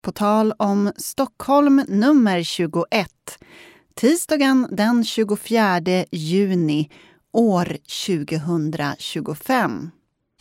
På tal om Stockholm nummer 21. Tisdagen den 24 juni år 2025.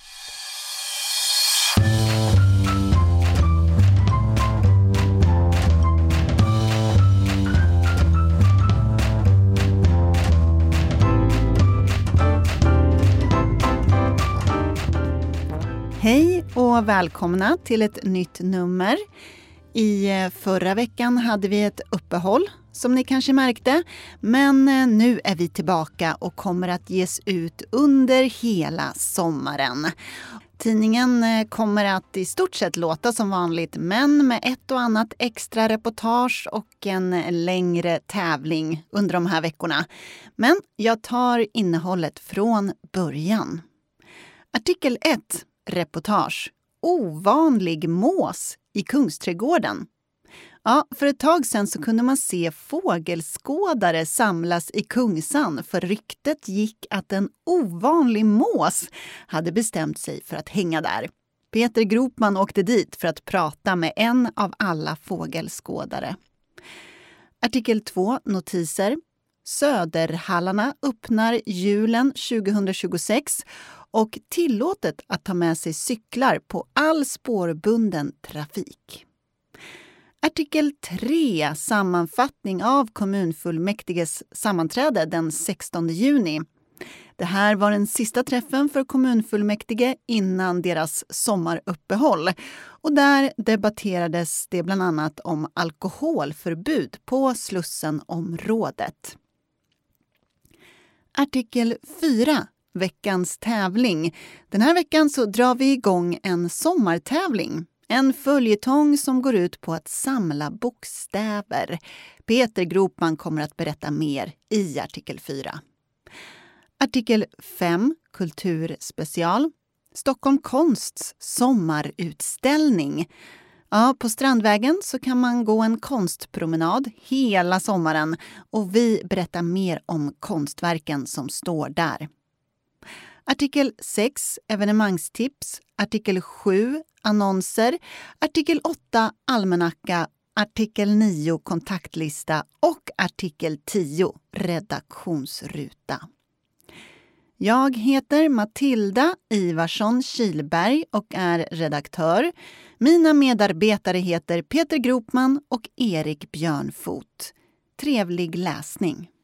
Hej och välkomna till ett nytt nummer. I förra veckan hade vi ett uppehåll som ni kanske märkte, men nu är vi tillbaka och kommer att ges ut under hela sommaren. Tidningen kommer att i stort sett låta som vanligt, men med ett och annat extra reportage och en längre tävling under de här veckorna. Men jag tar innehållet från början. Artikel 1. Reportage. Ovanlig mås i Kungsträdgården. Ja, för ett tag sedan så kunde man se fågelskådare samlas i Kungsan, för ryktet gick att en ovanlig mås hade bestämt sig för att hänga där. Peter Gropman åkte dit för att prata med en av alla fågelskådare. Artikel 2. Notiser. Söderhallarna öppnar julen 2026 och tillåtet att ta med sig cyklar på all spårbunden trafik. Artikel 3. Sammanfattning av kommunfullmäktiges sammanträde den 16 juni. Det här var den sista träffen för kommunfullmäktige innan deras sommaruppehåll. Och där debatterades det bland annat om alkoholförbud på Slussenområdet. Artikel 4. Veckans tävling. Den här veckan så drar vi igång en sommartävling. En följetong som går ut på att samla bokstäver. Peter Gropman kommer att berätta mer i artikel 4. Artikel 5. Kulturspecial. Stockholm Konsts sommarutställning. Ja, på Strandvägen så kan man gå en konstpromenad hela sommaren och vi berättar mer om konstverken som står där. Artikel 6. Evenemangstips. Artikel 7. Annonser. Artikel 8. Almanacka. Artikel 9. Kontaktlista. Och artikel 10. Redaktionsruta. Jag heter Matilda Ivarsson Kilberg och är redaktör. Mina medarbetare heter Peter Gropman och Erik Björnfot. Trevlig läsning.